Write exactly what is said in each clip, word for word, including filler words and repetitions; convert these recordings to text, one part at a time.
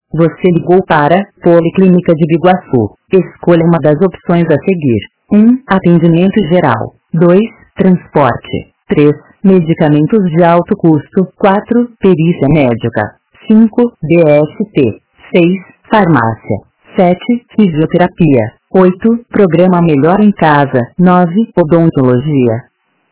Você ligou para Policlínica de Biguaçu. Escolha uma das opções a seguir. um. Atendimento geral. dois. Transporte. três. Medicamentos de alto custo. quatro. Perícia médica. cinco. D S T. seis. Farmácia. sete. Fisioterapia. oito. Programa Melhor em Casa. nove. Odontologia.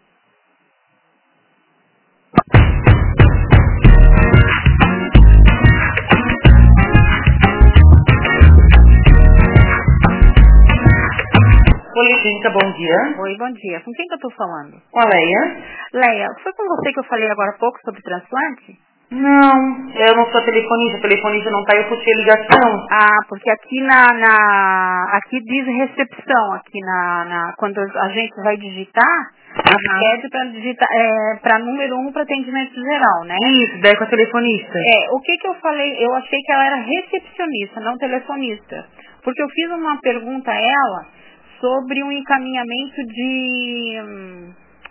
Policlínica, bom dia. Oi, bom dia. Com quem que eu tô falando? Com a Leia? Leia, foi com você que eu falei agora há pouco sobre transplante? Não, eu não sou telefonista, telefonista não tá, eu puxei a ligação. Ah, porque aqui na, na aqui diz recepção, aqui na, na quando a gente vai digitar, Uhum. pede para digitar, é, para número um para atendimento geral, né? Isso, daí com a telefonista. É, o que que eu falei, eu achei que ela era recepcionista, não telefonista, porque eu fiz uma pergunta a ela sobre um encaminhamento de hum,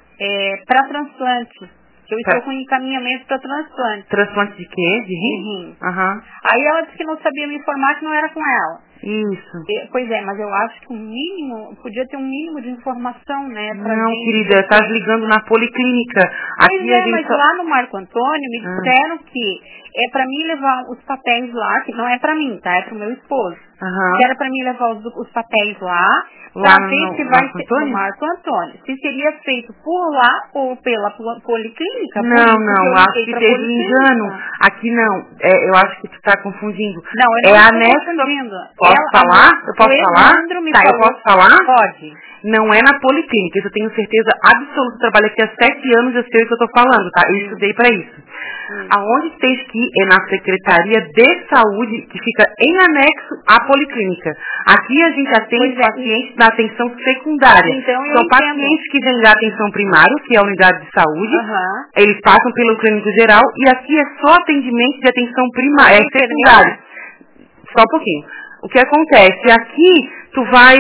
é, para transplante. Que eu estou Pra... com encaminhamento para transplante. Transplante de quê? De rim? De rim. Aham. Aí ela disse que não sabia me informar, que não era com ela. Isso. E, pois é, mas eu acho que um mínimo, podia ter um mínimo de informação, né? Pra Não, gente, querida, porque... tá ligando na policlínica. Pois Aqui é, a gente mas só... lá no Marco Antônio me Ah. disseram que é pra mim levar os papéis lá, que não é pra mim, tá? É pro meu esposo. Aham. Que era pra mim levar os, os papéis lá, Lá pra ver no se vai Marco ser Antônio? no Marco Antônio. Se seria feito por lá ou pela po- policlínica. Não, por isso não, eu acho liguei que pra teve policlínica. engano. Aqui não, é, eu acho que tu tá confundindo. Não, eu É não estou anexo. confundindo. Posso Ela- falar? a- Eu posso o falar? Evandro me Tá, eu falou- posso falar? Pode. Não é na policlínica, isso eu tenho certeza absoluta. Eu trabalho aqui há sete anos, eu sei o que eu tô falando, tá? Eu estudei pra isso. Hum. Aonde tem que ir é na Secretaria de Saúde, que fica em anexo à policlínica. Aqui a gente atende Pois é. pacientes da atenção secundária. Então, eu São entendo. pacientes que vêm da atenção primária, que é a unidade de saúde. Aham. Eles passam pelo clínico geral e aqui é só atendimento de atenção primária, é secundária. Só um pouquinho. O que acontece? Aqui tu vai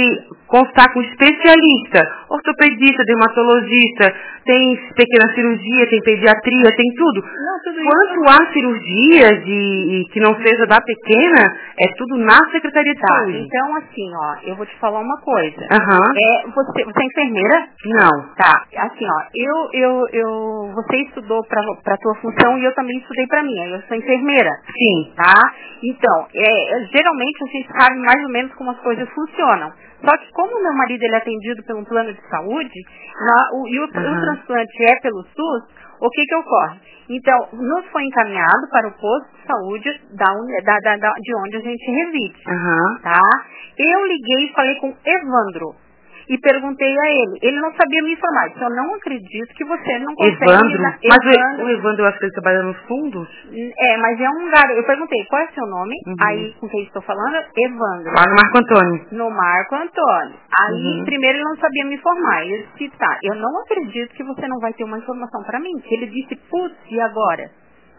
constar com especialista, ortopedista, dermatologista, tem pequena cirurgia, tem pediatria, tem tudo. Não, tudo Quanto isso. há cirurgia de, que não seja da pequena, é tudo na Secretaria de Tá, Saúde. então assim, ó, eu vou te falar uma coisa. Aham. É, você, você é enfermeira? Não. Tá, assim, ó, eu, eu, eu, você estudou pra, pra tua função e eu também estudei pra minha, eu sou enfermeira. Sim. Tá? Então, é, geralmente a gente sabe mais ou menos como as coisas funcionam. Só que como meu marido ele é atendido pelo plano de saúde, na- o, e o, Uhum. o transplante é pelo SUS, o que que ocorre? Então, nos foi encaminhado para o posto de saúde da, uni- da, da, da- de onde a gente reside. Aham. Tá? Eu liguei e falei com Evandro. E perguntei a ele. Ele não sabia me informar. Então, eu não acredito que você não consegue me Evandro? dar... Mas o, Evandro. o Evandro, eu acho que ele trabalha nos fundos? É, mas é um garoto. Eu perguntei, qual é seu nome? Uhum. Aí, com quem estou falando? Evandro. Lá no Marco Antônio. No Marco Antônio. Aí, Uhum. primeiro ele não sabia me informar. Eu disse, tá, eu não acredito que você não vai ter uma informação pra mim. Ele disse, putz, e agora?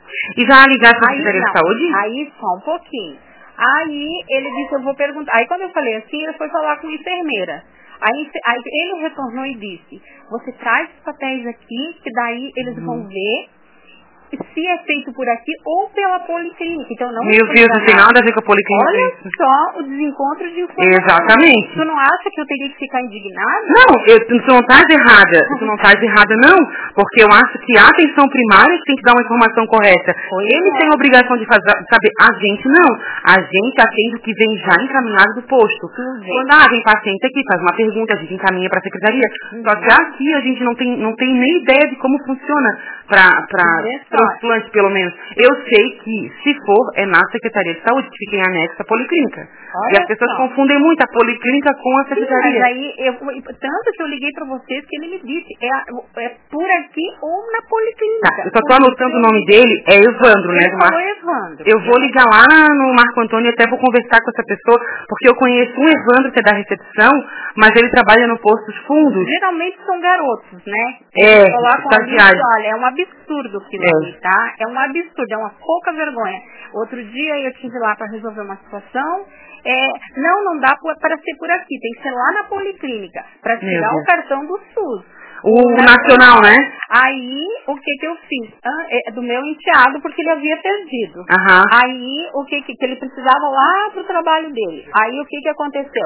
E já ligar para a Aí, Secretaria de não. Saúde? Aí, só um pouquinho. Aí, ele disse, eu vou perguntar. Aí, quando eu falei assim, ele foi falar com a enfermeira. Aí, enfe- aí ele retornou e disse, você traz os papéis aqui, que daí eles Uhum. vão ver se é feito por aqui ou pela policlínica. Então não Meu estou Deus, não tem enganada. nada a ver com a policlínica Olha isso. só o desencontro de informação. Exatamente. Tu não acha que eu teria que ficar indignada? Não, eu, tu não estás errada. Tu não estás errada, não. Porque eu acho que a atenção primária tem que dar uma informação correta. Pois Eles é. têm a obrigação de fazer, saber. A gente não. A gente atende o que vem já encaminhado do posto. Tu vê. Quando ah, vem paciente aqui, faz uma pergunta, a gente encaminha para a secretaria. Só que aqui a gente não tem, não tem nem ideia de como funciona para Vê só. transplante, pelo menos. Eu sei que, se for, é na Secretaria de Saúde, que fica em anexo à policlínica. Olha E as pessoas só. confundem muito a policlínica com a Sim, secretaria. mas aí, eu, tanto que eu liguei pra vocês que ele me disse, é, a- é por aqui ou na policlínica. Tá, eu só tô anotando o nome dele, é Evandro, né? Ele do falou Mar... Evandro. Eu vou ligar lá no Marco Antônio e até vou conversar com essa pessoa, porque eu conheço um Evandro que é da recepção, mas ele trabalha no posto dos fundos. Geralmente são garotos, né? É, Eles colocam ali, estagiário. olha, é um absurdo aquilo É. ali, tá? É um absurdo, é uma pouca vergonha. Outro dia eu estive lá para resolver uma situação, é, não, não dá para ser por aqui, tem que ser lá na policlínica, para Meu tirar Deus. o cartão do SUS. O, o nacional, né? Aí, o que que eu fiz? Ah, é do meu enteado, porque ele havia perdido. Uhum. Aí, o que que, que ele precisava lá pro trabalho dele. Aí, o que que aconteceu?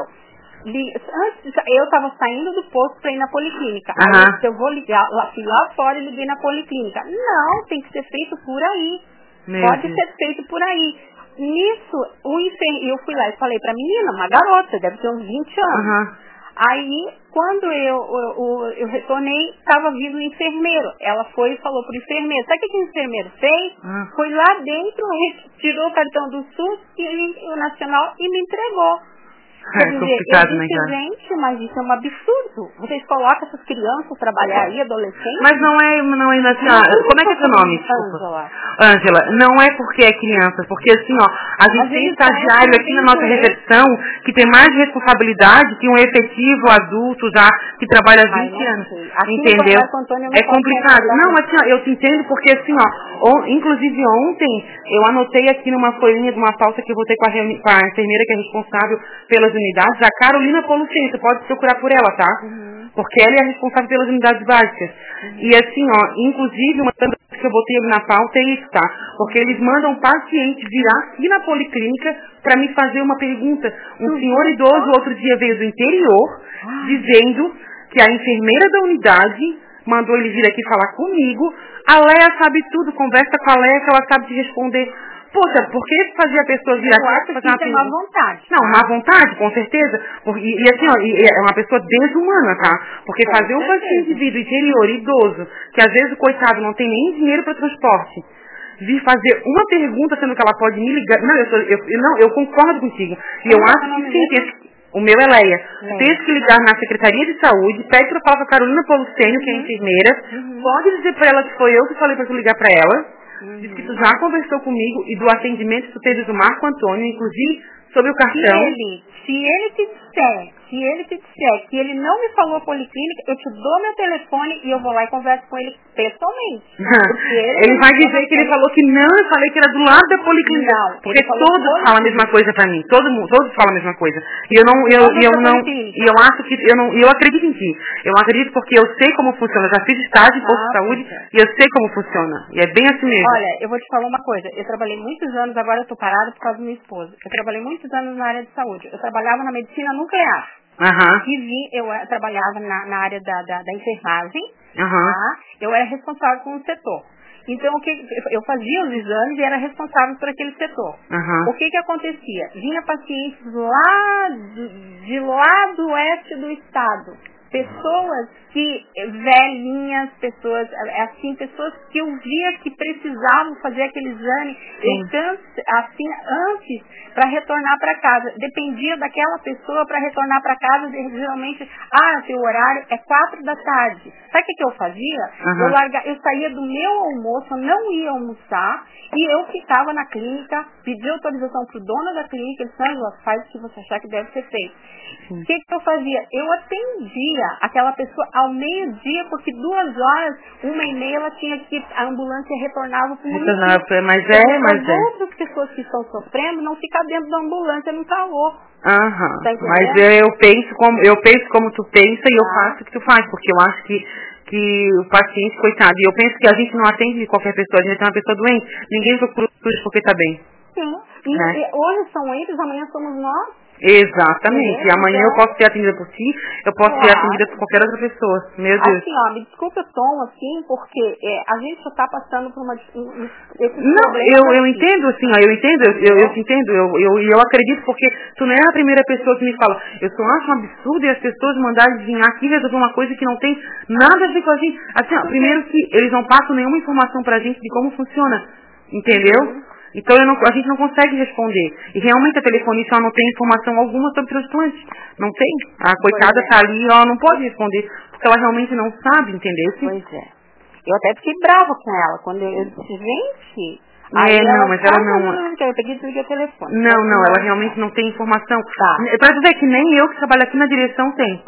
Antes, eu estava saindo do posto para ir na policlínica. Uhum. Aí, eu vou ligar, lá, fui lá fora e liguei na policlínica. Não, tem que ser feito por aí. Meu Pode Deus. ser feito por aí. Nisso, o enfermeiro, eu fui lá e falei pra menina, uma garota, deve ter uns vinte anos. Uhum. Aí, quando eu, eu, eu, eu retornei, estava vindo o enfermeiro. Ela foi e falou pro enfermeiro. Sabe o que o enfermeiro fez? Uhum. Foi lá dentro, tirou o cartão do SUS e ele, o Nacional e me entregou. Quer É dizer, complicado, eu né, disse, cara? gente, mas isso é um absurdo. Vocês colocam essas crianças trabalhar aí, adolescentes? Mas não é, não é nacional. Como é que é seu nome? Desculpa. Ângela. Ângela, não é porque é criança, porque assim, ó, a gente Mas tem eles estagiário parecem aqui na bem nossa doentes. recepção que tem mais responsabilidade que um efetivo adulto já que trabalha há Ai, vinte não anos. sei. Aqui no Entendeu? Marco Antônio eu não É posso complicado. concordar. Não, assim, ó, eu te entendo porque assim, ó, on, inclusive ontem eu anotei aqui numa folhinha de uma pauta que eu votei com a, reuni- com a enfermeira que é responsável pelas unidades, a Carolina Poluceni, você pode procurar por ela, tá? Uhum. Porque ela é a responsável pelas unidades básicas. Uhum. E assim, ó, inclusive uma das coisas que eu botei ali na pauta é isso, tá? Porque eles mandam paciente virar aqui na policlínica para me fazer uma pergunta. Um Uhum. senhor idoso outro dia veio do interior Ai. dizendo que a enfermeira da unidade mandou ele vir aqui falar comigo. A Leia sabe tudo, conversa com a Leia que ela sabe te responder. Poxa, por que fazer a pessoa vir Eu aqui acho fazer que uma isso é má pergunta? vontade. Não, tá? má vontade, com certeza. Porque, e, e assim, ó, e é uma pessoa desumana, tá? Porque Com fazer um certeza. paciente vir do interior, idoso, que às vezes o coitado não tem nem dinheiro para transporte, vir fazer uma pergunta, sendo que ela pode me ligar. Não, eu, sou, eu, eu- não, eu concordo contigo. E eu Como é acho seu nome que sim, mesmo? tem, o meu é Leia. Leia. Tem que ligar na Secretaria de Saúde, pede para falar com a Carolina Polucênio, que é a Uhum. enfermeira. Uhum. Pode dizer para ela que foi eu que falei para tu ligar para ela. Uhum. Diz que tu já conversou comigo e do atendimento que tu teve do Marco Antônio, inclusive sobre o Se cartão. ele, se ele te disser, se ele te disser que ele não me falou policlínica, eu te dou meu telefone e eu vou lá e converso com ele pessoalmente. Porque ele, Ele vai dizer que ele falou que não, eu falei que era do lado da policlínica. Não, Porque ele falou todos falam a mesma policlínica. coisa pra mim. Todo mundo, todos falam a mesma coisa. E eu não, eu, Todos e eu da não, policlínica. e eu acho que, eu não, e eu acredito em ti. Eu acredito porque eu sei como funciona. Eu já fiz estágio em posto Ah, de saúde pois é. e eu sei como funciona. E é bem assim mesmo. Olha, eu vou te falar uma coisa. Eu trabalhei muitos anos, agora eu tô parada por causa do meu esposo. Eu trabalhei muitos anos na área de saúde. Eu trabalhava na medicina nuclear. Aham, E vi, eu eh, trabalhava na, na área da, da, da enfermagem, aham. tá? Eu era responsável por um setor. Então, o que, eu fazia os exames e era responsável por aquele setor. Aham. O que que acontecia? Vinha pacientes lá do, de lá do oeste do estado. Pessoas que, velhinhas, pessoas, assim, pessoas que eu via que precisavam fazer aquele exame, eu canse, assim, antes, para retornar para casa. Dependia daquela pessoa para retornar para casa, geralmente, ah, seu horário é quatro da tarde. Sabe o que, que eu fazia? Uhum. Eu, larga, eu saía do meu almoço, eu não ia almoçar, e eu ficava na clínica, pedia autorização para o dono da clínica, ele disse, Ângela, faz o que você achar que deve ser feito. O que, que eu fazia? Eu atendia aquela pessoa ao meio-dia, porque duas horas, uma e meia, ela tinha que, a ambulância retornava para o município. Retornava, mas é, mas As é. outras pessoas que estão sofrendo não ficam dentro da ambulância no calor. Aham. Tá entendendo? Mas eu, eu penso como eu penso como tu pensa e eu Tá. faço o que tu faz, porque eu acho que, que o paciente, coitado, e eu penso que a gente não atende qualquer pessoa, a gente é uma pessoa doente, ninguém procura porque tá bem. Sim. E, Né? e hoje são eles, amanhã somos nós. Exatamente. É, E amanhã então- eu posso ser atendida por ti, eu posso ser Claro. atendida por qualquer outra pessoa. Meu Deus. Assim, ó, me desculpe o tom, assim, porque é, a gente está passando por uma, um, um, esses Não, problemas eu, eu aqui. entendo, assim, ó, eu entendo, eu, eu, eu te entendo, eu, eu, eu acredito porque tu não é a primeira pessoa que me fala, eu só acho um absurdo e as pessoas mandarem vir aqui resolver uma coisa que não tem nada a ver com a gente. Assim, ó, primeiro que eles não passam nenhuma informação pra gente de como funciona, entendeu? Uhum. Então eu não, a gente não consegue responder. E realmente a telefonista ela não tem informação alguma sobre transplante. Não tem. A coitada é. tá ali, ela não pode responder, porque ela realmente não sabe, entendeu? Pois é. Eu até fiquei brava com ela, quando eu, eu disse, gente... É, aí não, ela, mas ela ah, não- não, não, não, eu peguei e desliguei o telefone. Não, Eu, não, ela realmente não tem informação. Tá. Pra tu ver que nem eu que trabalho aqui na direção tem.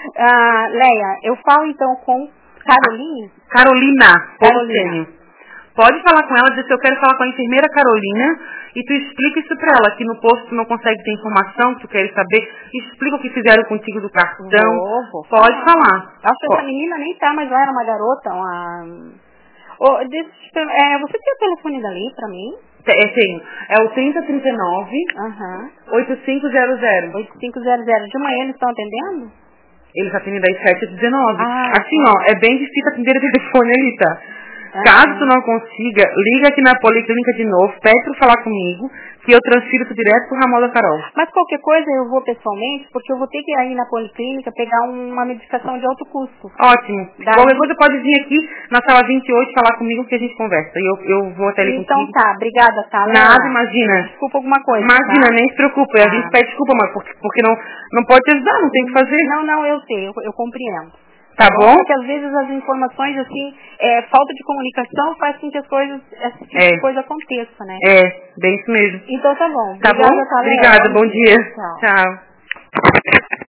Ah, Leia, eu falo então com Carolina. Carolina, Carolina. Polucênio. Pode falar com ela, dizer se eu quero falar com a enfermeira Carolina e tu explica isso pra ela, que no posto tu não consegue ter informação, que tu queres saber, explica o que fizeram contigo do cartão. Vou, vou Pode falar. falar. Acho que Pode. essa menina nem tá, mas ela era uma garota, uma... Oh, deixa, é, você tem o telefone dali pra mim? É, tenho. É o trinta trinta e nove, Aham. oito cinco zero zero. oito cinco zero zero. De manhã eles estão atendendo? Eles atendem das sete às dezenove. Ah, assim, ó, é bem difícil atender o telefone ali, tá? Ah, Caso tu não consiga, liga aqui na Policlínica de novo, pede pra falar comigo, que eu transfiro tu direto pro Ramon da Carol. Mas qualquer coisa eu vou pessoalmente, porque eu vou ter que ir aí na Policlínica pegar uma medicação de alto custo. Ótimo. Daí... Qualquer coisa pode vir aqui na sala vinte e oito falar comigo que a gente conversa. E eu, eu vou até ali Então contigo. tá, obrigada, tá? Nada, imagina. Desculpa alguma coisa, Imagina, tá? nem se preocupe. A Tá. gente pede desculpa, mas porque, porque não, não pode te ajudar, não tem o que fazer. Não, não, eu sei, eu, eu compreendo. Tá bom? Porque às vezes as informações, assim, é, falta de comunicação faz com que as coisas, esse tipo É. de coisa aconteça, né? É, bem isso mesmo. Então tá bom. Tá Obrigada, bom? Thalé. Obrigada, bom dia. Tchau. Tchau.